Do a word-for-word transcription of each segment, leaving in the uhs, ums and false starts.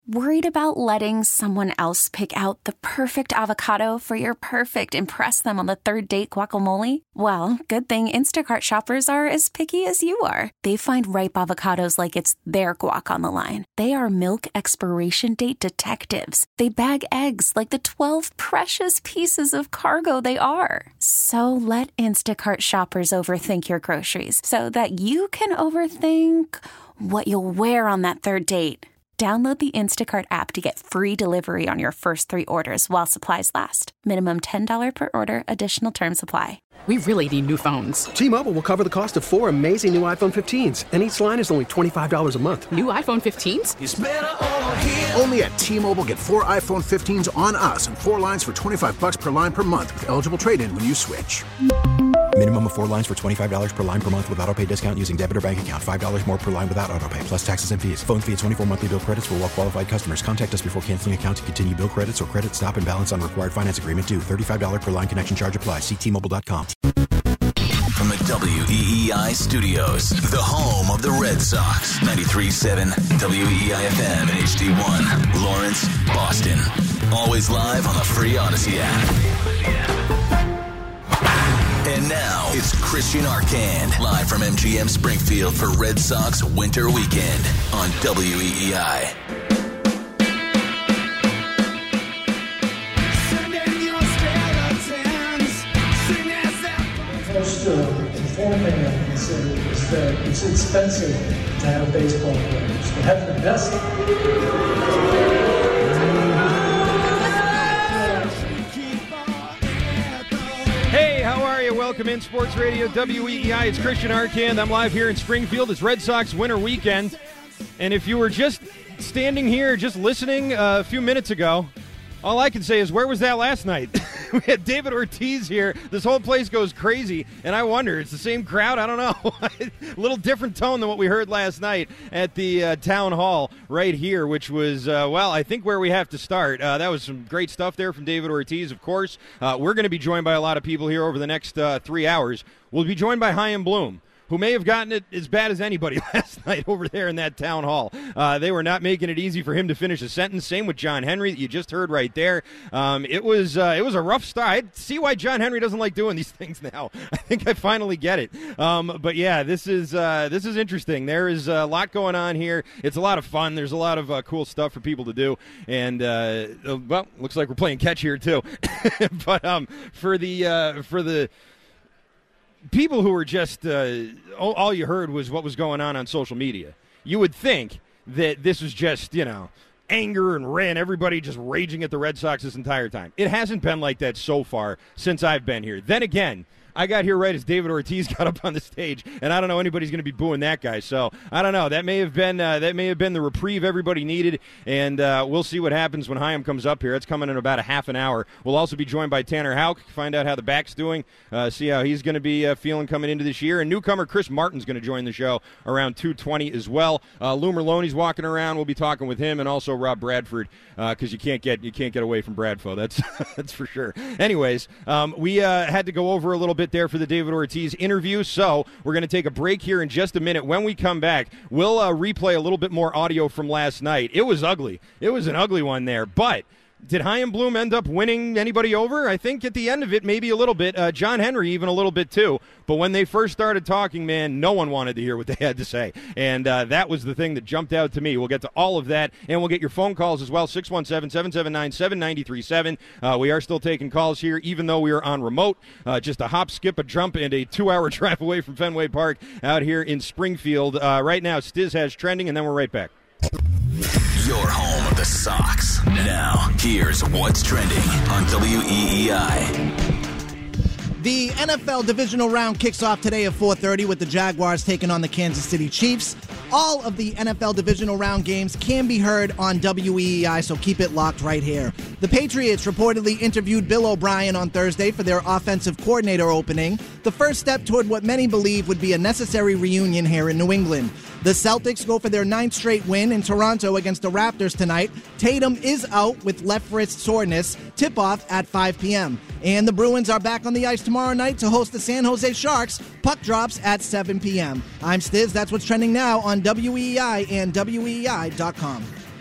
Worried about letting someone else pick out the perfect avocado for your perfect impress them on the third date guacamole? Well, good thing Instacart shoppers are as picky as you are. They find ripe avocados like it's their guac on the line. They are milk expiration date detectives. They bag eggs like the twelve precious pieces of cargo they are. So let Instacart shoppers overthink your groceries so that you can overthink what you'll wear on that third date. Download the Instacart app to get free delivery on your first three orders while supplies last. Minimum ten dollars per order. Additional terms apply. We really need new phones. T-Mobile will cover the cost of four amazing new iPhone fifteens, and each line is only twenty-five dollars a month. New iPhone fifteens? It's better over here. Only at T-Mobile, get four iPhone fifteens on us and four lines for twenty-five dollars per line per month with eligible trade-in when you switch. Minimum of four lines for twenty-five dollars per line per month with autopay discount using debit or bank account. five dollars more per line without autopay, plus taxes and fees. Phone fee at twenty-four monthly bill credits for well-qualified customers. Contact us before canceling account to continue bill credits or credit stop and balance on required finance agreement due. thirty-five dollars per line connection charge applies. See T Mobile dot com. From the W E E I studios, the home of the Red Sox. ninety-three point seven W E E I F M and H D one. Lawrence, Boston. Always live on the free Odyssey app. And now, it's Christian Arcand, live from M G M Springfield for Red Sox Winter Weekend on W E E I. First, uh, the fourth thing I consider is that it's expensive to have baseball players. To have the best. Hey, how are you? Welcome in Sports Radio W E E I. It's Christian Arcand. I'm live here in Springfield. It's Red Sox Winter Weekend. And if you were just standing here, just listening uh, a few minutes ago, all I can say is, where was that last night? We had David Ortiz here. This whole place goes crazy, and I wonder, it's the same crowd? I don't know. A little different tone than what we heard last night at the uh, town hall right here, which was, uh, well, I think where we have to start. Uh, that was some great stuff there from David Ortiz, of course. Uh, we're going to be joined by a lot of people here over the next uh, three hours. We'll be joined by Chaim Bloom, who may have gotten it as bad as anybody last night over there in that town hall. Uh, they were not making it easy for him to finish a sentence. Same with John Henry that you just heard right there. Um, it was uh, it was a rough start. I see why John Henry doesn't like doing these things now. I think I finally get it. Um, but yeah, this is uh, this is interesting. There is a lot going on here. It's a lot of fun. There's a lot of uh, cool stuff for people to do. And uh, well, looks like we're playing catch here too. But um, for the uh, for the. people who were just, uh, all, all you heard was what was going on on social media. You would think that this was just, you know, anger and ran, everybody just raging at the Red Sox this entire time. It hasn't been like that so far since I've been here. Then again, I got here right as David Ortiz got up on the stage, and I don't know anybody's going to be booing that guy. So I don't know. That may have been uh, that may have been the reprieve everybody needed, and uh, we'll see what happens when Chaim comes up here. It's coming in about a half an hour. We'll also be joined by Tanner Houck, find out how the back's doing, uh, see how he's going to be uh, feeling coming into this year. And newcomer Chris Martin's going to join the show around two twenty as well. Uh, Lou Merloni's walking around. We'll be talking with him, and also Rob Bradford, because uh, you can't get you can't get away from Bradfo. That's that's for sure. Anyways, um, we uh, had to go over a little bit there for the David Ortiz interview, so we're going to take a break here in just a minute. When we come back, we'll uh, replay a little bit more audio from last night. It was ugly. It was an ugly one there, but did Chaim Bloom end up winning anybody over? I think at the end of it, maybe a little bit. Uh, John Henry even a little bit too. But when they first started talking, man, no one wanted to hear what they had to say. And uh, that was the thing that jumped out to me. We'll get to all of that, and we'll get your phone calls as well, six one seven, seven seven nine, seven nine three seven. Uh, we are still taking calls here, even though we are on remote. Uh, just a hop, skip, a jump, and a two-hour drive away from Fenway Park out here in Springfield. Uh, right now, Stiz has trending, and then we're right back. Your home of the Sox. Now, here's what's trending on W E E I. The N F L divisional round kicks off today at four thirty with the Jaguars taking on the Kansas City Chiefs. All of the N F L divisional round games can be heard on W E E I, so keep it locked right here. The Patriots reportedly interviewed Bill O'Brien on Thursday for their offensive coordinator opening, the first step toward what many believe would be a necessary reunion here in New England. The Celtics go for their ninth straight win in Toronto against the Raptors tonight. Tatum is out with left wrist soreness. Tip-off at five p.m. And the Bruins are back on the ice tomorrow night to host the San Jose Sharks. Puck drops at seven p.m. I'm Stiz. That's what's trending now on W E E I and W E E I dot com.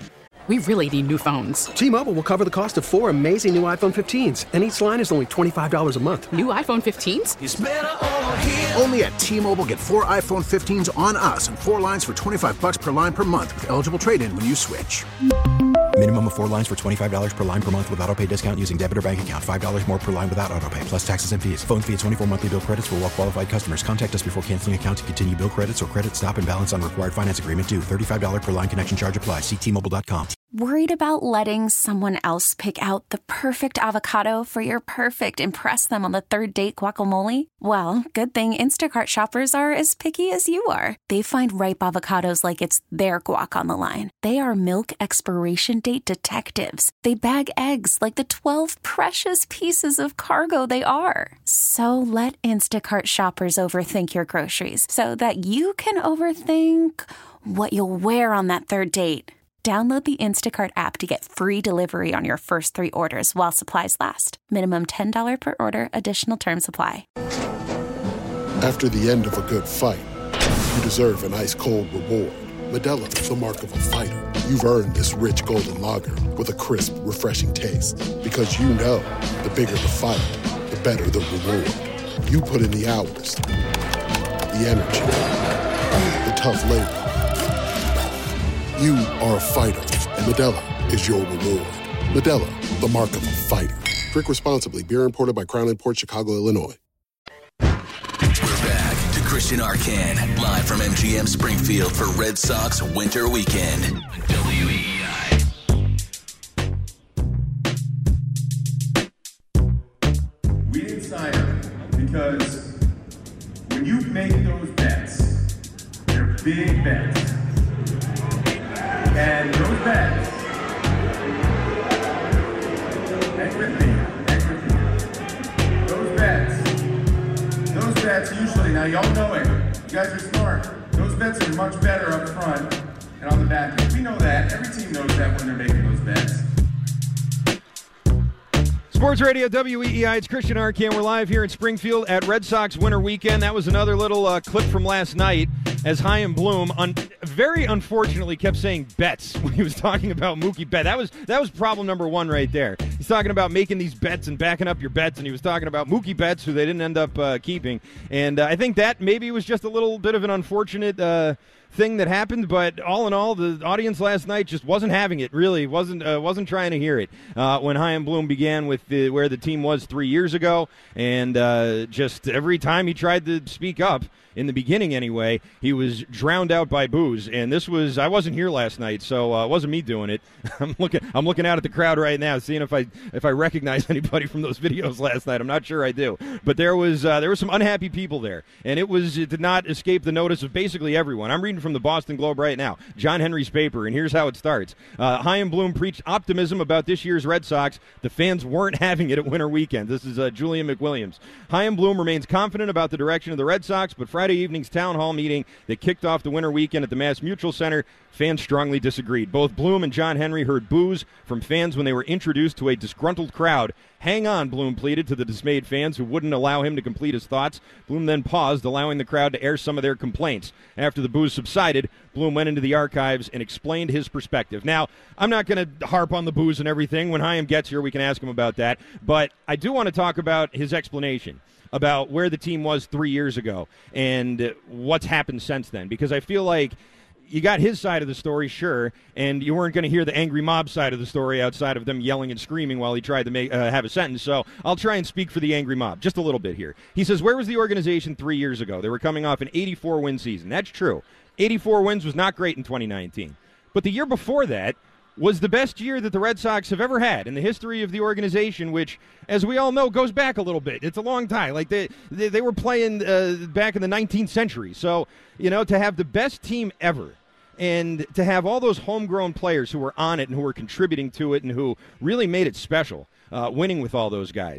We really need new phones. T-Mobile will cover the cost of four amazing new iPhone fifteens, and each line is only twenty-five dollars a month. New iPhone fifteens? It's better over here. Only at T-Mobile, get four iPhone fifteens on us and four lines for twenty-five bucks per line per month with eligible trade-in when you switch. Minimum of four lines for twenty-five dollars per line per month with autopay discount using debit or bank account. five dollars more per line without autopay, plus taxes and fees. Phone fee at twenty-four monthly bill credits for well-qualified customers. Contact us before canceling account to continue bill credits or credit stop and balance on required finance agreement due. thirty-five dollars per line connection charge applies. See T Mobile dot com. Worried about letting someone else pick out the perfect avocado for your perfect impress them on the third date guacamole? Well, good thing Instacart shoppers are as picky as you are. They find ripe avocados like it's their guac on the line. They are milk expiration date detectives. They bag eggs like the twelve precious pieces of cargo they are. So let Instacart shoppers overthink your groceries so that you can overthink what you'll wear on that third date. Download the Instacart app to get free delivery on your first three orders while supplies last. Minimum ten dollars per order. Additional terms apply. After the end of a good fight, you deserve an ice-cold reward. Modelo is the mark of a fighter. You've earned this rich golden lager with a crisp, refreshing taste. Because you know, the bigger the fight, the better the reward. You put in the hours, the energy, the tough labor. You are a fighter, and Modelo is your reward. Modelo, the mark of a fighter. Drink responsibly. Beer imported by Crown Imports, Chicago, Illinois. We're back to Christian Arcand, live from M G M Springfield for Red Sox Winter Weekend. W E E I. We didn't sign him because when you make those bets, they're big bets. And those bets, hang with me, hang with me. Those bets, those bets usually, now y'all know it, you guys are smart. Those bets are much better up front and on the back end. We know that, every team knows that when they're making those bets. Sports Radio W E E I, it's Christian Arcand. We're live here in Springfield at Red Sox Winter Weekend. That was another little uh, clip from last night as Chaim Bloom un- very unfortunately kept saying bets when he was talking about Mookie Betts. That was that was problem number one right there. He's talking about making these bets and backing up your bets, and he was talking about Mookie Betts, who they didn't end up uh, keeping. And uh, I think that maybe was just a little bit of an unfortunate uh, thing that happened, but all in all, the audience last night just wasn't having it. Really, wasn't uh, wasn't trying to hear it uh, when Chaim Bloom began with the, where the team was three years ago, and uh, just every time he tried to speak up. In the beginning, anyway, he was drowned out by boos, and this was I wasn't here last night, so uh, it wasn't me doing it. I'm looking I'm looking out at the crowd right now, seeing if I if I recognize anybody from those videos last night. I'm not sure I do, but there was uh, there were some unhappy people there, and it was it did not escape the notice of basically everyone. I'm reading from the Boston Globe right now, John Henry's paper, and here's how it starts. Uh, Chaim Bloom preached optimism about this year's Red Sox. The fans weren't having it at Winter Weekend. This is uh, Julian McWilliams. Chaim Bloom remains confident about the direction of the Red Sox, but Friday evening's town hall meeting that kicked off the Winter Weekend at the Mass Mutual Center, fans strongly disagreed. Both Bloom and John Henry heard boos from fans when they were introduced to a disgruntled crowd. Hang on, Bloom pleaded to the dismayed fans who wouldn't allow him to complete his thoughts. Bloom then paused, allowing the crowd to air some of their complaints. After the boos subsided, Bloom went into the archives and explained his perspective. Now, I'm not going to harp on the boos and everything. When Chaim gets here, we can ask him about that. But I do want to talk about his explanation about where the team was three years ago and what's happened since then, because I feel like you got his side of the story, sure, and you weren't going to hear the angry mob side of the story outside of them yelling and screaming while he tried to make uh, have a sentence. So I'll try and speak for the angry mob just a little bit here. He says, where was the organization three years ago? They were coming off an eighty-four win season. That's true. eighty-four wins was not great in twenty nineteen. But the year before that was the best year that the Red Sox have ever had in the history of the organization, which, as we all know, goes back a little bit. It's a long time. Like, they they, they were playing uh, back in the nineteenth century. So, you know, to have the best team ever and to have all those homegrown players who were on it and who were contributing to it and who really made it special, uh, winning with all those guys.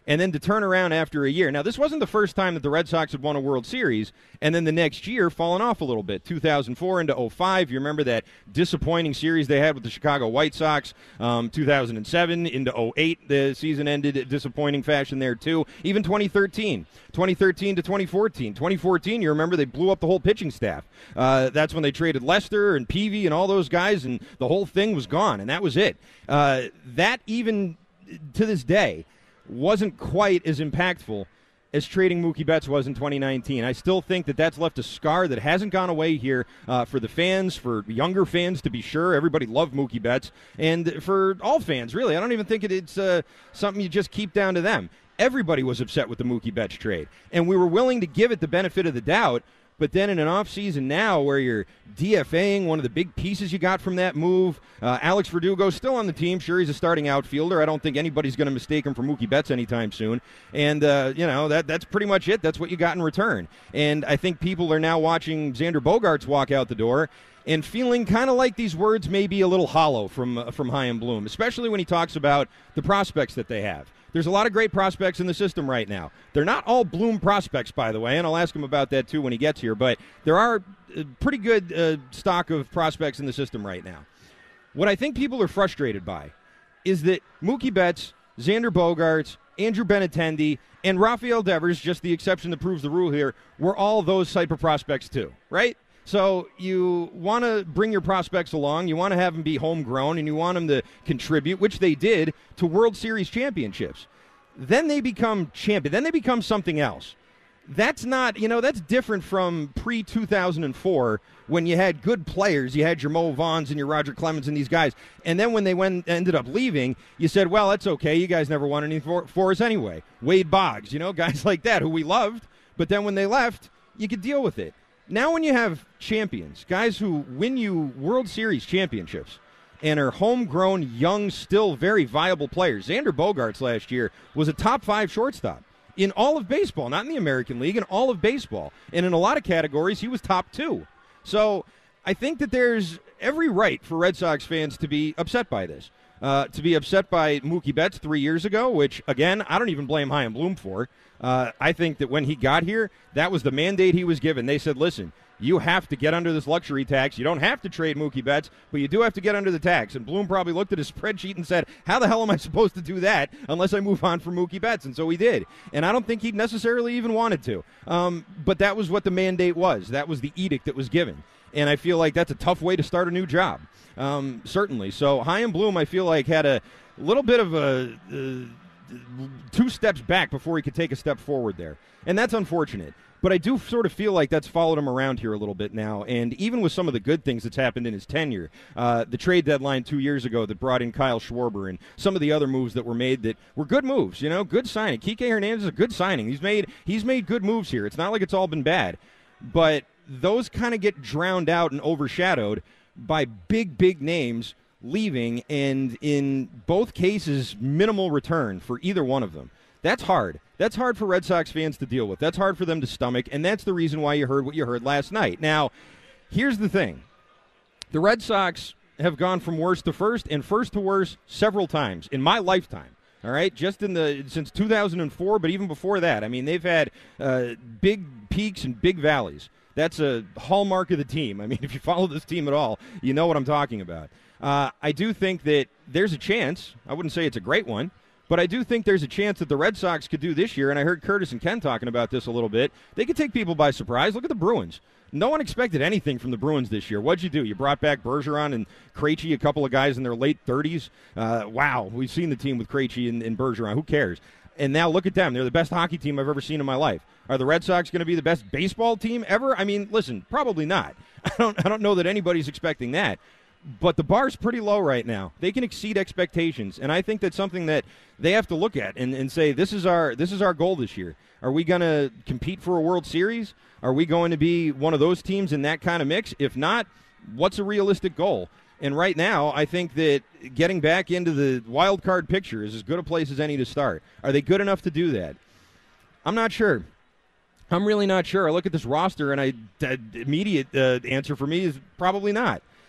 And then to turn around after a year. Now, this wasn't the first time that the Red Sox had won a World Series, and then the next year fallen off a little bit. two thousand four into oh five, you remember that disappointing series they had with the Chicago White Sox. Um, two thousand seven into oh eight, the season ended in disappointing fashion there, too. Even twenty thirteen. twenty thirteen to twenty fourteen. twenty fourteen, you remember they blew up the whole pitching staff. Uh, that's when they traded Lester and Peavy and all those guys, and the whole thing was gone, and that was it. Uh, that even to this day wasn't quite as impactful as trading Mookie Betts was in twenty nineteen. I still think that that's left a scar that hasn't gone away here uh, for the fans, for younger fans to be sure. Everybody loved Mookie Betts, and for all fans, really. I don't even think it, it's uh, something you just keep down to them. Everybody was upset with the Mookie Betts trade, and we were willing to give it the benefit of the doubt. But then in an offseason now where you're DFAing one of the big pieces you got from that move, uh, Alex Verdugo's still on the team. Sure, he's a starting outfielder. I don't think anybody's going to mistake him for Mookie Betts anytime soon. And, uh, you know, that that's pretty much it. That's what you got in return. And I think people are now watching Xander Bogaerts walk out the door and feeling kind of like these words may be a little hollow from, uh, from Chaim Bloom, especially when he talks about the prospects that they have. There's a lot of great prospects in the system right now. They're not all Bloom prospects, by the way, and I'll ask him about that, too, when he gets here. But there are a pretty good uh, stock of prospects in the system right now. What I think people are frustrated by is that Mookie Betts, Xander Bogaerts, Andrew Benintendi, and Rafael Devers, just the exception that proves the rule here, were all those type of prospects, too, right? So you want to bring your prospects along, you want to have them be homegrown, and you want them to contribute, which they did, to World Series championships. Then they become champion. Then they become something else. That's not, you know, that's different from pre two thousand four when you had good players. You had your Mo Vaughns and your Roger Clemens and these guys. And then when they went ended up leaving, you said, well, that's okay. You guys never won anything for, for us anyway. Wade Boggs, you know, guys like that who we loved. But then when they left, you could deal with it. Now when you have champions, guys who win you World Series championships and are homegrown, young, still very viable players. Xander Bogaerts last year was a top five shortstop in all of baseball, not in the American League, in all of baseball. And in a lot of categories, he was top two. So I think that there's every right for Red Sox fans to be upset by this. Uh, to be upset by Mookie Betts three years ago, which, again, I don't even blame Chaim Bloom for. Uh, I think that when he got here, that was the mandate he was given. They said, listen, you have to get under this luxury tax. You don't have to trade Mookie Betts, but you do have to get under the tax. And Bloom probably looked at his spreadsheet and said, how the hell am I supposed to do that unless I move on from Mookie Betts? And so he did. And I don't think he necessarily even wanted to. Um, but that was what the mandate was. That was the edict that was given. And I feel like that's a tough way to start a new job, um, certainly. So Chaim Bloom, I feel like, had a little bit of a uh, two steps back before he could take a step forward there. And that's unfortunate. But I do sort of feel like that's followed him around here a little bit now. And even with some of the good things that's happened in his tenure, uh, the trade deadline two years ago that brought in Kyle Schwarber and some of the other moves that were made that were good moves, you know, good signing. Kike Hernandez is a good signing. He's made he's made good moves here. It's not like it's all been bad. But those kind of get drowned out and overshadowed by big, big names leaving, and in both cases, minimal return for either one of them. That's hard. That's hard for Red Sox fans to deal with. That's hard for them to stomach, and that's the reason why you heard what you heard last night. Now, here's the thing. The Red Sox have gone from worst to first and first to worst several times in my lifetime. All right, just in the since two thousand four, but even before that. I mean, they've had uh, big peaks and big valleys. That's a hallmark of the team. I mean, if you follow this team at all, you know what I'm talking about. Uh, I do think that there's a chance. I wouldn't say it's a great one, but I do think there's a chance that the Red Sox could do this year, and I heard Curtis and Ken talking about this a little bit. They could take people by surprise. Look at the Bruins. No one expected anything from the Bruins this year. What'd you do? You brought back Bergeron and Krejci, a couple of guys in their late thirties. Uh, wow, we've seen the team with Krejci and, and Bergeron. Who cares? And now look at them. They're the best hockey team I've ever seen in my life. Are the Red Sox going to be the best baseball team ever? I mean, listen, probably not. I don't I don't know that anybody's expecting that. But the bar's pretty low right now. They can exceed expectations. And I think that's something that they have to look at and, and say, this is our this is our goal this year. Are we going to compete for a World Series? Are we going to be one of those teams in that kind of mix? If not, what's a realistic goal? And right now, I think that getting back into the wild card picture is as good a place as any to start. Are they good enough to do that? I'm not sure. I'm really not sure. I look at this roster, and I the immediate uh, answer for me is probably not.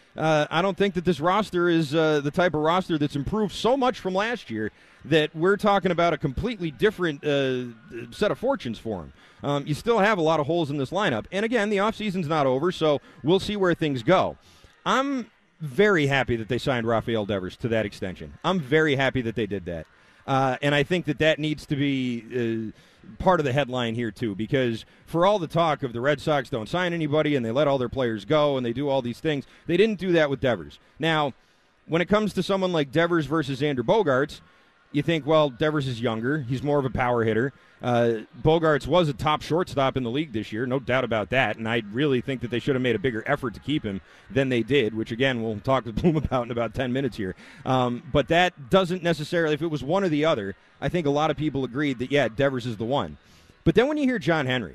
uh, I don't think that this roster is uh, the type of roster that's improved so much from last year that we're talking about a completely different uh, set of fortunes for him. Um, you still have a lot of holes in this lineup. And, again, the offseason's not over, so we'll see where things go. I'm very happy that they signed Rafael Devers to that extension. I'm very happy that they did that. Uh, and I think that that needs to be uh, part of the headline here, too, because for all the talk of the Red Sox don't sign anybody and they let all their players go and they do all these things, they didn't do that with Devers. Now, when it comes to someone like Devers versus Xander Bogaerts, you think, well, Devers is younger. He's more of a power hitter. Uh, Bogaerts was a top shortstop in the league this year, no doubt about that, and I really think that they should have made a bigger effort to keep him than they did, which, again, we'll talk with Bloom about in about ten minutes here. Um, but that doesn't necessarily, if it was one or the other, I think a lot of people agreed that, yeah, Devers is the one. But then when you hear John Henry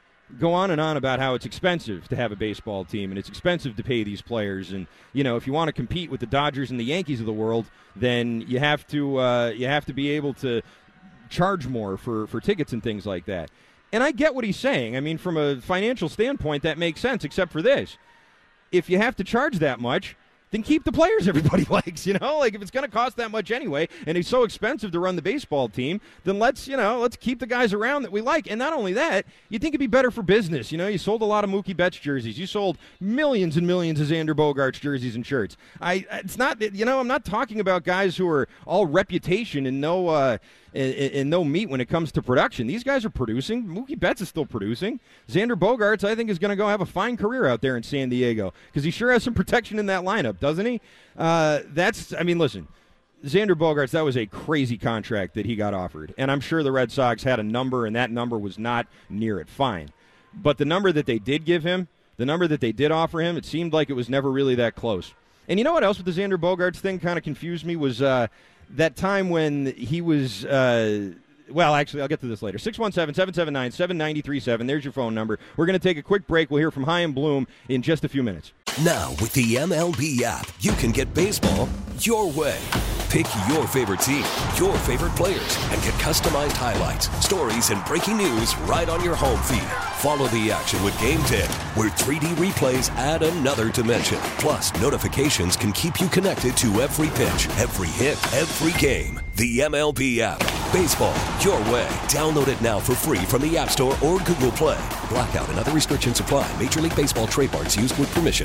go on and on about how it's expensive to have a baseball team and it's expensive to pay these players, and, you know, if you want to compete with the Dodgers and the Yankees of the world, then you have to uh, you have to be able to charge more for, for tickets and things like that. And I get what he's saying. I mean, from a financial standpoint, that makes sense, except for this. If you have to charge that much, then keep the players everybody likes, you know? Like, if it's going to cost that much anyway, and it's so expensive to run the baseball team, then let's, you know, let's keep the guys around that we like. And not only that, you think it'd be better for business. You know, you sold a lot of Mookie Betts jerseys. You sold millions and millions of Xander Bogaerts jerseys and shirts. I, it's not, you know, I'm not talking about guys who are all reputation and no, uh, and, and no meat when it comes to production. These guys are producing. Mookie Betts is still producing. Xander Bogaerts, I think, is going to go have a fine career out there in San Diego because he sure has some protection in that lineup, doesn't he? Uh, that's, I mean, listen, Xander Bogaerts, that was a crazy contract that he got offered, and I'm sure the Red Sox had a number, and that number was not near it. Fine. But the number that they did give him, the number that they did offer him, it seemed like it was never really that close. And you know what else with the Xander Bogaerts thing kind of confused me was uh, that time when he was, uh, well, actually, I'll get to this later. six one seven, seven seven nine, seven nine three seven. There's your phone number. We're going to take a quick break. We'll hear from Chaim Bloom in just a few minutes. Now, with the M L B app, you can get baseball your way. Pick your favorite team, your favorite players, and get customized highlights, stories, and breaking news right on your home feed. Follow the action with Game ten, where three D replays add another dimension. Plus, notifications can keep you connected to every pitch, every hit, every game. The M L B app. Baseball your way. Download it now for free from the App Store or Google Play. Blackout and other restrictions apply. Major League Baseball trademarks used with permission.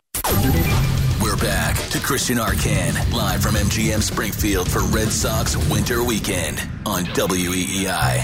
We're back to Christian Arcand, live from M G M Springfield for Red Sox Winter Weekend on W E E I.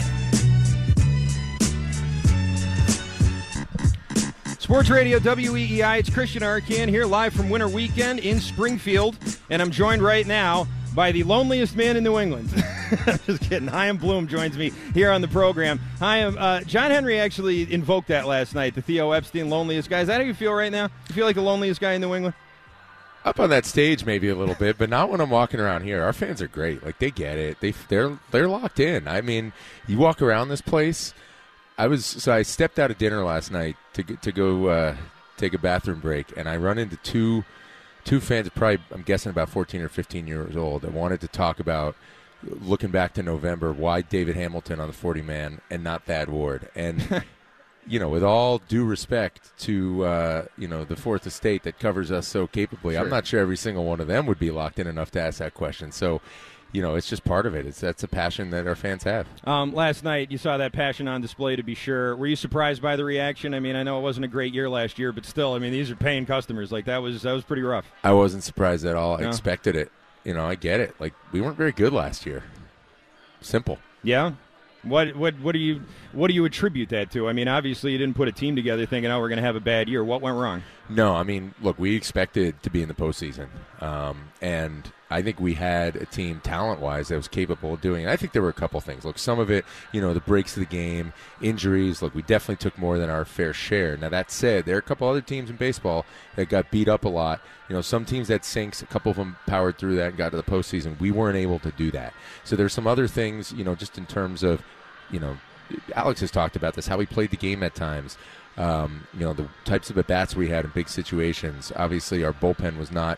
Sports Radio W E E I, it's Christian Arcand here live from Winter Weekend in Springfield, and I'm joined right now by the loneliest man in New England. I'm just kidding. Chaim Bloom joins me here on the program. Chaim, uh, John Henry actually invoked that last night, the Theo Epstein loneliest guy. Is that how you feel right now? You feel like the loneliest guy in New England? Up on that stage, maybe a little bit, but not when I'm walking around here. Our fans are great. Like, they get it. They they're they're locked in. I mean, you walk around this place. I was so I stepped out of dinner last night to to go uh, take a bathroom break, and I run into two two fans, probably I'm guessing about fourteen or fifteen years old, that wanted to talk about looking back to November, why David Hamilton on the forty man and not Thad Ward, and. You know, with all due respect to, uh, you know, the Fourth Estate that covers us so capably, sure. I'm not sure every single one of them would be locked in enough to ask that question. So, you know, it's just part of it. It's That's a passion that our fans have. Um, last night, you saw that passion on display, to be sure. Were you surprised by the reaction? I mean, I know it wasn't a great year last year, but still, I mean, these are paying customers. Like, that was that was pretty rough. I wasn't surprised at all. No? I expected it. You know, I get it. Like, we weren't very good last year. Simple. Yeah? What what what do you what do you attribute that to? I mean, obviously you didn't put a team together thinking, oh, we're going to have a bad year. What went wrong? No, I mean, look, we expected to be in the postseason, um, and I think we had a team talent-wise that was capable of doing it. I think there were a couple things. Look, some of it, you know, the breaks of the game, injuries. Look, we definitely took more than our fair share. Now, that said, there are a couple other teams in baseball that got beat up a lot. You know, some teams that sinks, a couple of them powered through that and got to the postseason. We weren't able to do that. So there's some other things, you know, just in terms of, you know, Alex has talked about this, how we played the game at times. Um, you know, the types of at-bats we had in big situations. Obviously, our bullpen was not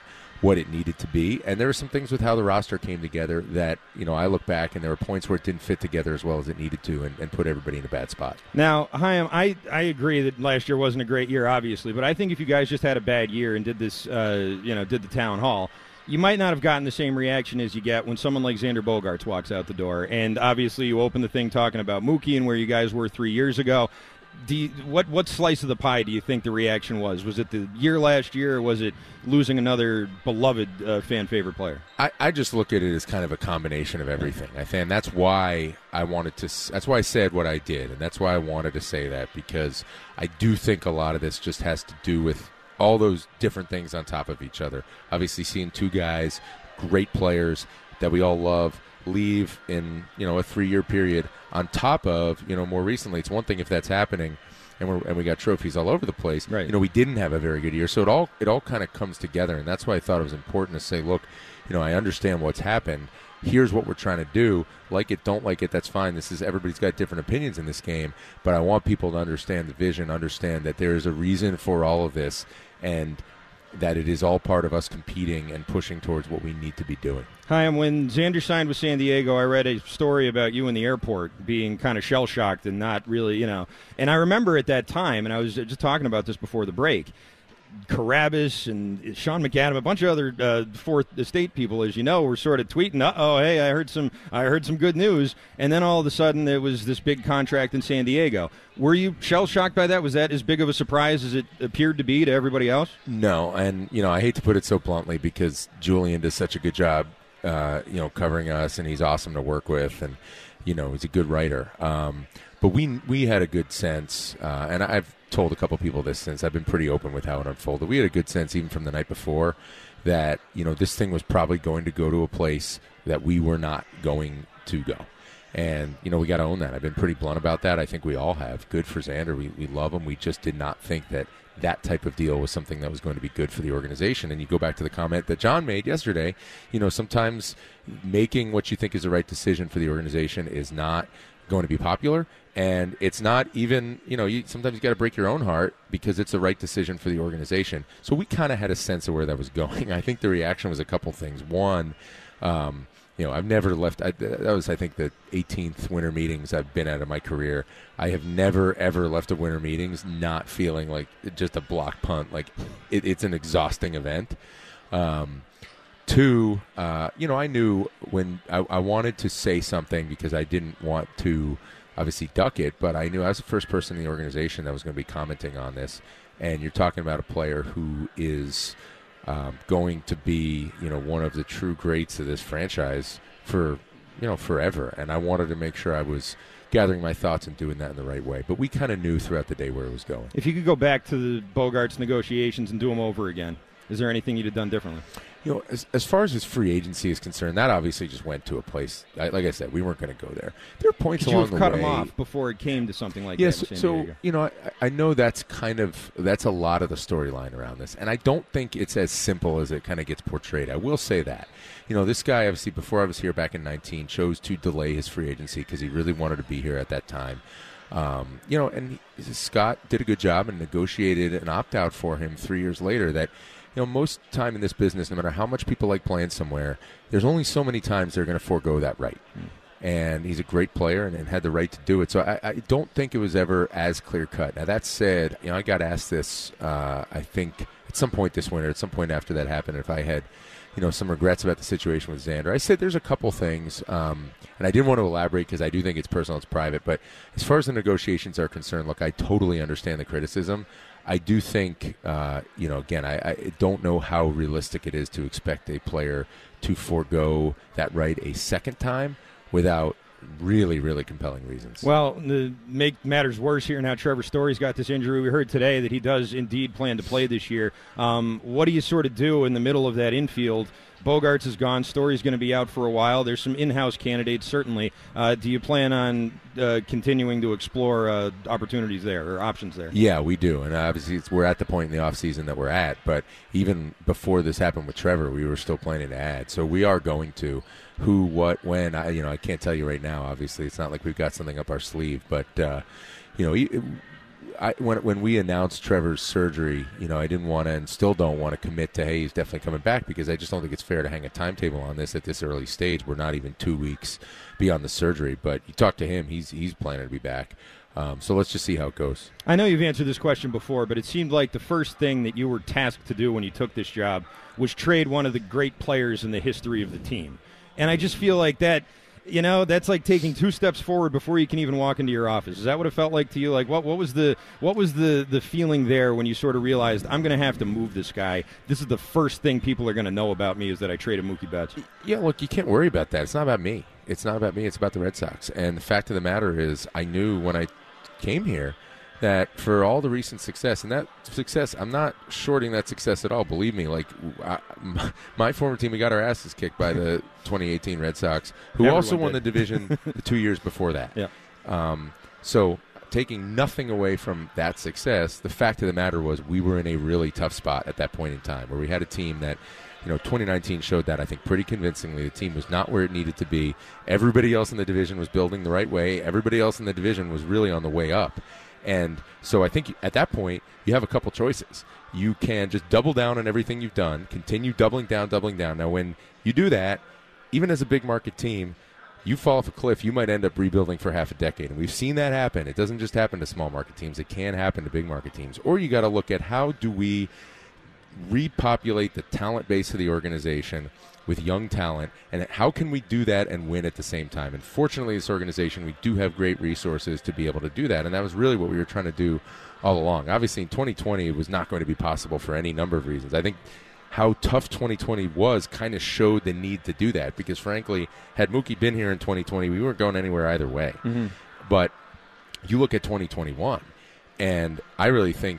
what it needed to be. And there were some things with how the roster came together that, you know, I look back and there were points where it didn't fit together as well as it needed to and, and put everybody in a bad spot. Now, Chaim, I, I agree that last year wasn't a great year, obviously, but I think if you guys just had a bad year and did this, uh, you know, did the town hall, you might not have gotten the same reaction as you get when someone like Xander Bogaerts walks out the door. And obviously you open the thing talking about Mookie and where you guys were three years ago. Do you, what what slice of the pie do you think the reaction was? Was it the year last year, or was it losing another beloved uh, fan favorite player? I, I just look at it as kind of a combination of everything. I think that's why I wanted to. That's why I said what I did, and that's why I wanted to say that, because I do think a lot of this just has to do with all those different things on top of each other. Obviously, seeing two guys, great players that we all love, leave in, you know, a three-year period on top of, you know, more recently. It's one thing if that's happening and we're, and we got trophies all over the place. Right. You know, we didn't have a very good year. So it all it all kind of comes together, and that's why I thought it was important to say, look, you know, I understand what's happened. Here's what we're trying to do. Like it, don't like it, that's fine. This is everybody's got different opinions in this game, but I want people to understand the vision, understand that there is a reason for all of this, and that it is all part of us competing and pushing towards what we need to be doing. Chaim, when Xander signed with San Diego, I read a story about you in the airport being kind of shell-shocked and not really, you know. And I remember at that time, and I was just talking about this before the break, Carabas and Sean McAdam, a bunch of other uh, Fourth Estate people, as you know, were sort of tweeting, "Uh-oh, hey, I heard some, I heard some good news." And then all of a sudden, there was this big contract in San Diego. Were you shell shocked by that? Was that as big of a surprise as it appeared to be to everybody else? No, and you know, I hate to put it so bluntly because Julian does such a good job, uh, you know, covering us, and he's awesome to work with, and you know, he's a good writer. Um, but we we had a good sense, uh, and I've told a couple people this since. I've been pretty open with how it unfolded. We had a good sense even from the night before that, you know, this thing was probably going to go to a place that we were not going to go. And, you know, we got to own that. I've been pretty blunt about that. I think we all have. Good for Xander. We, we love him. We just did not think that that type of deal was something that was going to be good for the organization. And you go back to the comment that John made yesterday, you know, sometimes making what you think is the right decision for the organization is not going to be popular. And it's not even, you know, you, sometimes you got to break your own heart because it's the right decision for the organization. So we kind of had a sense of where that was going. I think the reaction was a couple things. One, um, you know, I've never left. I, that was, I think, the eighteenth winter meetings I've been at in my career. I have never, ever left a winter meetings not feeling like just a block punt. Like it, it's an exhausting event. Um, two, uh, you know, I knew when I, I wanted to say something because I didn't want to obviously duck it, but I knew I was the first person in the organization that was going to be commenting on this. And you're talking about a player who is um, going to be, you know, one of the true greats of this franchise for, you know, forever. And I wanted to make sure I was gathering my thoughts and doing that in the right way. But we kind of knew throughout the day where it was going. If you could go back to the Bogaerts negotiations and do them over again, is there anything you'd have done differently? You know, as, as far as his free agency is concerned, that obviously just went to a place. I, like I said, we weren't going to go there. There are points Could along you have the cut way. him off before it came to something like yes, that? Yes, so you know, I, I know that's kind of that's a lot of the storyline around this, and I don't think it's as simple as it kind of gets portrayed. I will say that, you know, this guy obviously before I was here back in nineteen chose to delay his free agency because he really wanted to be here at that time. Um, you know, and he, Scott did a good job and negotiated an opt out for him three years later. That. You know, most time in this business, no matter how much people like playing somewhere, there's only so many times they're going to forego that right. Mm. And he's a great player and, and had the right to do it. So I, I don't think it was ever as clear-cut. Now, that said, you know, I got asked this, uh, I think, at some point this winter, at some point after that happened, if I had, you know, some regrets about the situation with Xander. I said there's a couple things, um, and I didn't want to elaborate because I do think it's personal, it's private. But as far as the negotiations are concerned, look, I totally understand the criticism. I do think, uh, you know, again, I, I don't know how realistic it is to expect a player to forego that right a second time without really, really compelling reasons. Well, to make matters worse here now, Trevor Story's got this injury. We heard today that he does indeed plan to play this year. Um, what do you sort of do in the middle of that infield? Bogaerts is gone. Story's going to be out for a while. There's some in-house candidates, certainly. Uh, do you plan on uh, continuing to explore uh, opportunities there or options there? Yeah, we do. And obviously it's, we're at the point in the offseason that we're at. But even before this happened with Trevor, we were still planning to add. So we are going to. Who, what, when, I, you know, I can't tell you right now, obviously. It's not like we've got something up our sleeve. But, uh, you know, I, when when we announced Trevor's surgery, you know, I didn't want to and still don't want to commit to, hey, he's definitely coming back, because I just don't think it's fair to hang a timetable on this at this early stage. We're not even two weeks beyond the surgery. But you talk to him, he's he's planning to be back. Um, so let's just see how it goes. I know you've answered this question before, but it seemed like the first thing that you were tasked to do when you took this job was trade one of the great players in the history of the team. And I just feel like that, you know, that's like taking two steps forward before you can even walk into your office. Is that what it felt like to you? Like, what, what was the what was the, the feeling there when you sort of realized, I'm going to have to move this guy? This is the first thing people are going to know about me, is that I traded Mookie Betts. Yeah, look, you can't worry about that. It's not about me. It's not about me. It's about the Red Sox. And the fact of the matter is, I knew when I came here that for all the recent success, and that success, I'm not shorting that success at all, believe me. Like, I, my former team, we got our asses kicked by the twenty eighteen Red Sox, who Everyone also won did. the division the two years before that. Yeah. Um, so taking nothing away from that success, the fact of the matter was we were in a really tough spot at that point in time, where we had a team that, you know, twenty nineteen showed that, I think, pretty convincingly. The team was not where it needed to be. Everybody else in the division was building the right way. Everybody else in the division was really on the way up. And so I think at that point, you have a couple choices. You can just double down on everything you've done, continue doubling down, doubling down. Now, when you do that, even as a big market team, you fall off a cliff, you might end up rebuilding for half a decade. And we've seen that happen. It doesn't just happen to small market teams. It can happen to big market teams. Or you got to look at, how do we repopulate the talent base of the organization with young talent, and how can we do that and win at the same time? And fortunately, this organization, we do have great resources to be able to do that, and that was really what we were trying to do all along. Obviously, in twenty twenty, it was not going to be possible for any number of reasons. I think how tough twenty twenty was kind of showed the need to do that, because frankly, had Mookie been here in twenty twenty, we weren't going anywhere either way. Mm-hmm. But you look at twenty twenty-one, and I really think,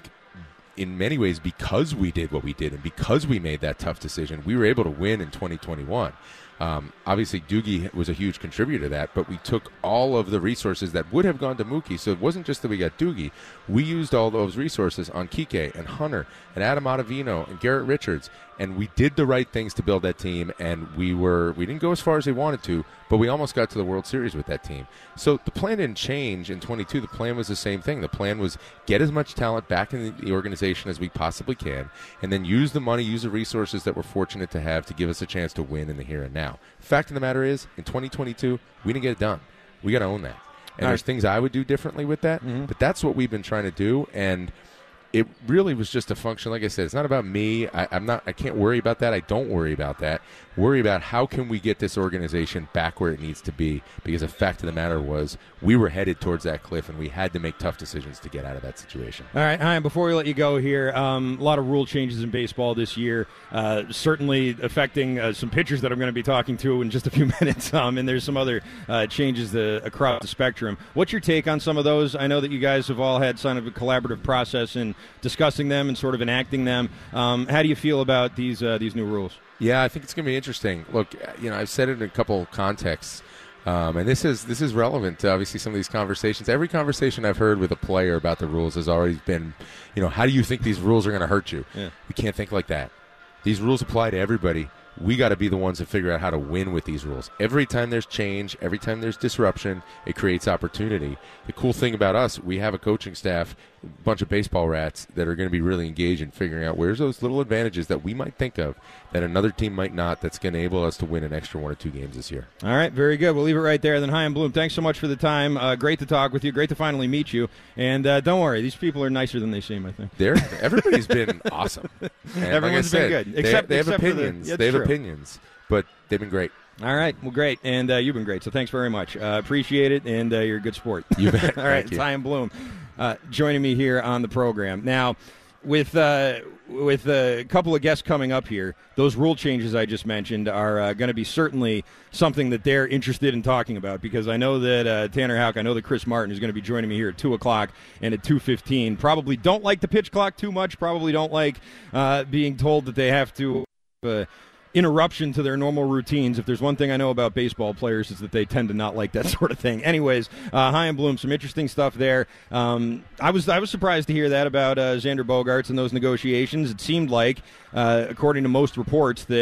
in many ways, because we did what we did and because we made that tough decision, we were able to win in twenty twenty-one. Um, obviously, Doogie was a huge contributor to that, but we took all of the resources that would have gone to Mookie. So it wasn't just that we got Doogie. We used all those resources on Kike and Hunter and Adam Ottavino and Garrett Richards, and we did the right things to build that team, and we were we didn't go as far as they wanted to, but we almost got to the World Series with that team. So the plan didn't change in twenty-two. The plan was the same thing. The plan was get as much talent back in the organization as we possibly can, and then use the money, use the resources that we're fortunate to have to give us a chance to win in the here and now. Fact of the matter is, in twenty twenty-two, we didn't get it done. We got to own that. And All there's right. things I would do differently with that, Mhm. but that's what we've been trying to do, and it really was just a function. Like I said, it's not about me. I, I'm not. I can't worry about that. I don't worry about that. Worry about how can we get this organization back where it needs to be, because the fact of the matter was we were headed towards that cliff, and we had to make tough decisions to get out of that situation. All right, Chaim, before we let you go here, um, a lot of rule changes in baseball this year, uh, certainly affecting uh, some pitchers that I'm going to be talking to in just a few minutes, um, and there's some other uh, changes uh, across the spectrum. What's your take on some of those? I know that you guys have all had kind of a collaborative process in discussing them and sort of enacting them. Um, how do you feel about these uh, these new rules? Yeah, I think it's going to be interesting. Look, you know, I've said it in a couple contexts, um, and this is this is relevant to obviously some of these conversations. Every conversation I've heard with a player about the rules has always been, you know, how do you think these rules are going to hurt you? Yeah. We can't think like that. These rules apply to everybody. We got to be the ones that figure out how to win with these rules. Every time there's change, every time there's disruption, it creates opportunity. The cool thing about us, we have a coaching staff, a bunch of baseball rats that are going to be really engaged in figuring out where's those little advantages that we might think of that another team might not, that's going to enable us to win an extra one or two games this year. All right, very good. We'll leave it right there. Then, Chaim Bloom, thanks so much for the time. Uh, great to talk with you. Great to finally meet you. And uh, don't worry, these people are nicer than they seem, I think. They're, everybody's been awesome. And Everyone's like I said, been good. They, Except, they have except for the- opinions. yeah, they have true. opinions, but they've been great. All right. Well, great. And uh, you've been great. So thanks very much. Uh, appreciate it. And uh, you're a good sport. You bet. All right. Thank It's you. Chaim Bloom uh, joining me here on the program. Now, with uh, with a couple of guests coming up here, those rule changes I just mentioned are uh, going to be certainly something that they're interested in talking about, because I know that uh, Tanner Houck, I know that Chris Martin is going to be joining me here at two o'clock and at two fifteen. Probably don't like the pitch clock too much. Probably don't like uh, being told that they have to uh, interruption to their normal routines. If there's one thing I know about baseball players, is that they tend to not like that sort of thing. Anyways, uh, Chaim Bloom, some interesting stuff there. Um, I was I was surprised to hear that about uh, Xander Bogaerts and those negotiations. It seemed like, uh, according to most reports, that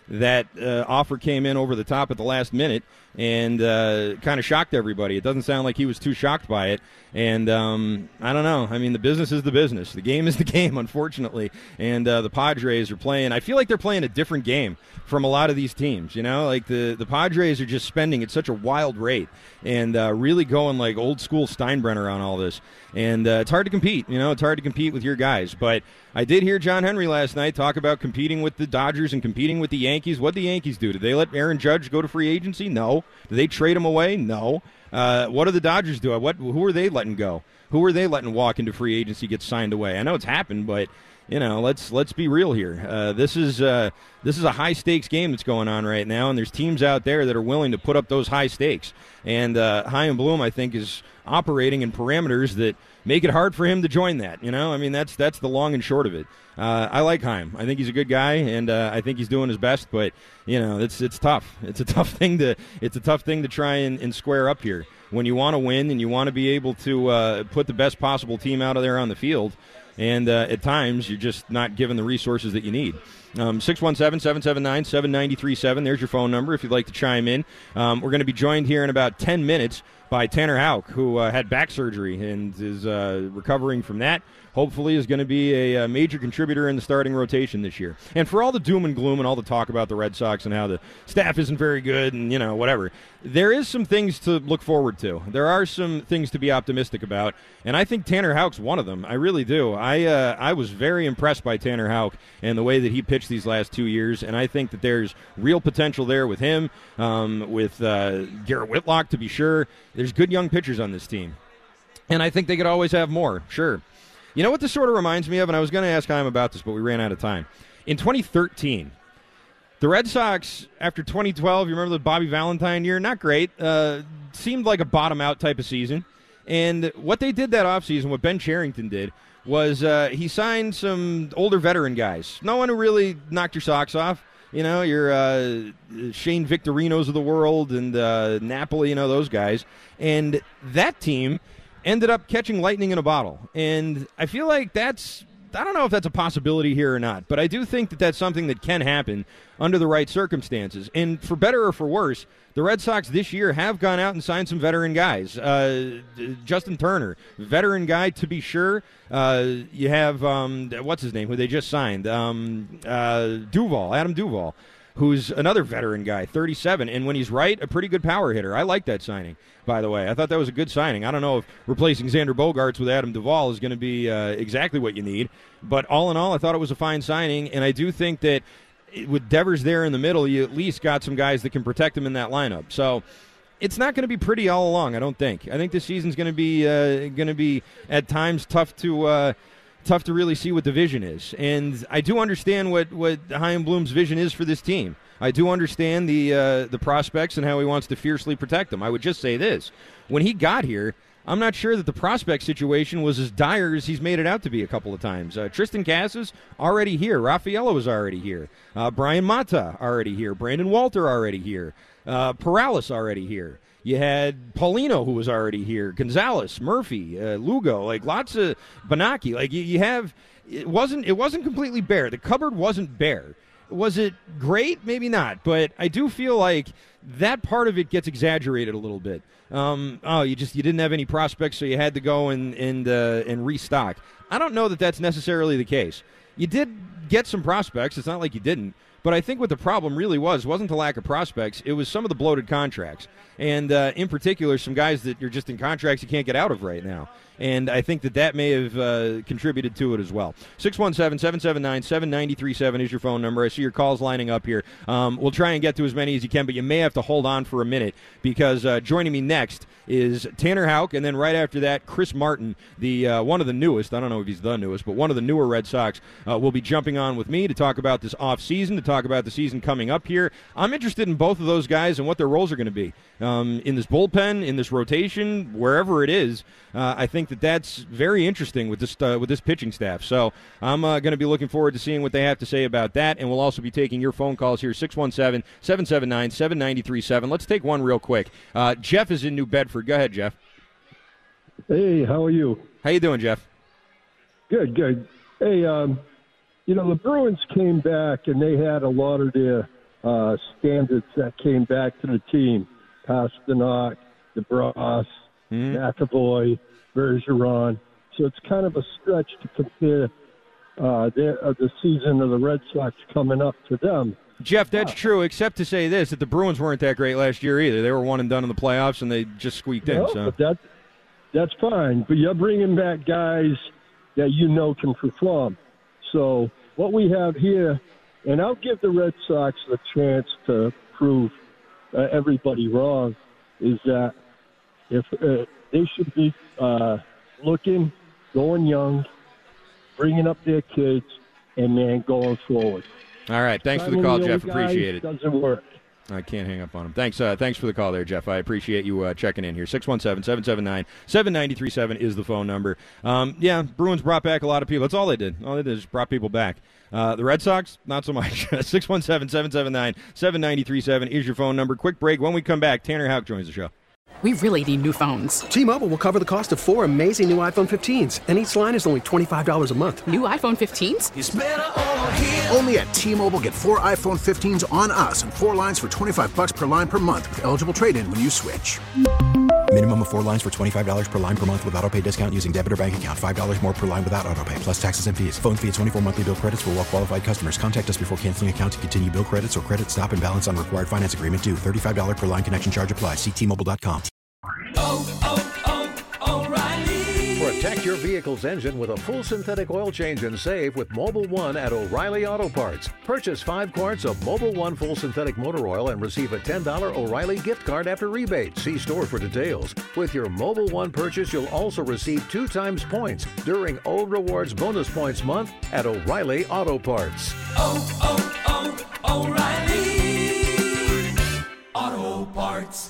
that uh, offer came in over the top at the last minute and uh, kind of shocked everybody. It doesn't sound like he was too shocked by it. And um, I don't know. I mean, the business is the business. The game is the game, unfortunately. And uh, the Padres are playing. I feel like they're playing a different game from a lot of these teams. You know, like the, the Padres are just spending at such a wild rate and uh, really going like old school Steinbrenner on all this. And uh, it's hard to compete. You know, it's hard to compete with your guys. But I did hear John Henry last night talk about competing with the Dodgers and competing with the Yankees. What did the Yankees do? Did they let Aaron Judge go to free agency? No. Did they trade him away? No. Uh, what do the Dodgers do? What? Who are they letting go? Who are they letting walk into free agency, get signed away? I know it's happened, but you know, let's let's be real here. Uh, this is uh, this is a high stakes game that's going on right now, and there's teams out there that are willing to put up those high stakes. And uh, Chaim Bloom, I think, is operating in parameters that make it hard for him to join that. You know, I mean, that's that's the long and short of it. Uh, I like Chaim. I think he's a good guy, and uh, I think he's doing his best. But you know, it's it's tough. It's a tough thing to it's a tough thing to try and, and square up here when you want to win and you want to be able to uh, put the best possible team out of there on the field. And uh, at times, you're just not given the resources that you need. Um, six one seven, seven seven nine, seven nine three seven. There's your phone number if you'd like to chime in. Um, we're going to be joined here in about ten minutes by Tanner Houck, who uh, had back surgery and is uh, recovering from that. Hopefully is going to be a, a major contributor in the starting rotation this year. And for all the doom and gloom and all the talk about the Red Sox and how the staff isn't very good and, you know, whatever, there is some things to look forward to. There are some things to be optimistic about, and I think Tanner Houck's one of them. I really do. I uh, I was very impressed by Tanner Houck and the way that he pitched these last two years, and I think that there's real potential there with him, um, with uh, Garrett Whitlock, to be sure. There's good young pitchers on this team, and I think they could always have more, sure. You know what this sort of reminds me of, and I was going to ask Chaim about this, but we ran out of time. In twenty thirteen, the Red Sox, after twenty twelve, you remember the Bobby Valentine year? Not great. Uh, seemed like a bottom-out type of season. And what they did that offseason, what Ben Cherington did, was uh, he signed some older veteran guys. No one who really knocked your socks off. You know, your uh, Shane Victorinos of the world and uh, Napoli, you know, those guys. And that team ended up catching lightning in a bottle. And I feel like that's, I don't know if that's a possibility here or not, but I do think that that's something that can happen under the right circumstances. And for better or for worse, the Red Sox this year have gone out and signed some veteran guys. Uh, Justin Turner, veteran guy to be sure. Uh, you have, um, what's his name, who they just signed? Um, uh, Duvall, Adam Duvall, who's another veteran guy, thirty-seven, and when he's right, a pretty good power hitter. I like that signing, by the way. I thought that was a good signing. I don't know if replacing Xander Bogaerts with Adam Duvall is going to be uh, exactly what you need, but all in all, I thought it was a fine signing, and I do think that with Devers there in the middle, you at least got some guys that can protect him in that lineup. So it's not going to be pretty all along, I don't think. I think this season's going to be uh, going to be at times tough to uh, tough to really see what the vision is. And I do understand what what Chaim Bloom's vision is for this team. I do understand the uh, the prospects and how he wants to fiercely protect them. I would just say this: when he got here, I'm not sure that the prospect situation was as dire as he's made it out to be a couple of times. Uh, Tristan Casas already here. Raffaello was already here. Uh, Brian Mata already here. Brandon Walter already here. Uh, Perales already here. You had Paulino, who was already here. Gonzalez, Murphy, uh, Lugo, like lots of Banaki. Like you, you have, it wasn't it wasn't completely bare. The cupboard wasn't bare. Was it great? Maybe not. But I do feel like that part of it gets exaggerated a little bit. Um, oh, you just you didn't have any prospects, so you had to go and and uh, and restock. I don't know that that's necessarily the case. You did get some prospects. It's not like you didn't. But I think what the problem really was wasn't the lack of prospects. It was some of the bloated contracts. And uh, in particular, some guys that you're just in contracts you can't get out of right now. And I think that that may have uh, contributed to it as well. six one seven, seven seven nine, seven nine three seven is your phone number. I see your calls lining up here. Um, we'll try and get to as many as you can, but you may have to hold on for a minute because uh, joining me next is Tanner Houck, and then right after that, Chris Martin, the uh, one of the newest, I don't know if he's the newest, but one of the newer Red Sox uh, will be jumping on with me to talk about this offseason, to talk about the season coming up here. I'm interested in both of those guys and what their roles are going to be um, in this bullpen, in this rotation, wherever it is. Uh, I think that that's very interesting with this uh, with this pitching staff. So I'm uh, going to be looking forward to seeing what they have to say about that, and we'll also be taking your phone calls here, six one seven, seven seven nine, seven nine three seven. Let's take one real quick. Uh, Jeff is in New Bedford. Go ahead, Jeff. Hey, how are you? How you doing, Jeff? Good, good. Hey, um, you know, the Bruins came back, and they had a lot of their uh, standards that came back to the team. Pasternak, DeBrus, mm. McAvoy, Bergeron. So it's kind of a stretch to compare uh, their, uh, the season of the Red Sox coming up to them. Jeff, that's true, except to say this, that the Bruins weren't that great last year either. They were one and done in the playoffs, and they just squeaked No, in. So. but that, that's fine. But you're bringing back guys that you know can perform. So what we have here, and I'll give the Red Sox a chance to prove uh, everybody wrong, is that if uh, they should be uh, looking, going young, bringing up their kids, and then going forward. All right, thanks for the call, Jeff. Appreciate it. Doesn't work. I can't hang up on him. Thanks uh, thanks for the call there, Jeff. I appreciate you uh, checking in here. six one seven, seven seven nine, seven nine three seven is the phone number. Um, yeah, Bruins brought back a lot of people. That's all they did. All they did is brought people back. Uh, the Red Sox, not so much. six one seven, seven seven nine, seven nine three seven is your phone number. Quick break. When we come back, Tanner Houck joins the show. We really need new phones. T-Mobile will cover the cost of four amazing new iPhone fifteens, and each line is only twenty-five dollars a month. New iPhone fifteens? It's better over here. Only at T-Mobile, get four iPhone fifteens on us and four lines for twenty-five bucks per line per month with eligible trade-in when you switch. Minimum of four lines for twenty-five dollars per line per month with autopay discount using debit or bank account. five dollars more per line without autopay, plus taxes and fees. Phone fee at twenty-four monthly bill credits for well-qualified customers. Contact us before canceling account to continue bill credits or credit stop and balance on required finance agreement due. thirty-five dollars per line connection charge applies. See T Mobile dot com. Oh, oh, oh, O'Reilly. Protect your vehicle's engine with a full synthetic oil change and save with Mobil One at O'Reilly Auto Parts. Purchase five quarts of Mobil One full synthetic motor oil and receive a ten dollars O'Reilly gift card after rebate. See store for details. With your Mobil One purchase, you'll also receive two times points during O Rewards Bonus Points Month at O'Reilly Auto Parts. Oh, oh, oh, O'Reilly Auto Parts.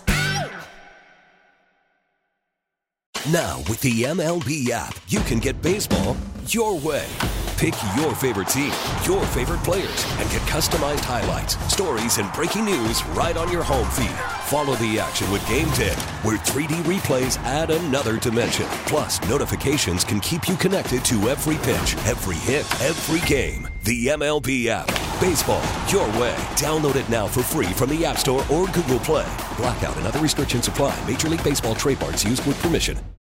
Now, with the M L B app, you can get baseball your way. Pick your favorite team, your favorite players, and get customized highlights, stories, and breaking news right on your home feed. Follow the action with Game Day, where three D replays add another dimension. Plus, notifications can keep you connected to every pitch, every hit, every game. The M L B app. Baseball your way. Download it now for free from the App Store or Google Play. Blackout and other restrictions apply. Major League Baseball trademarks used with permission.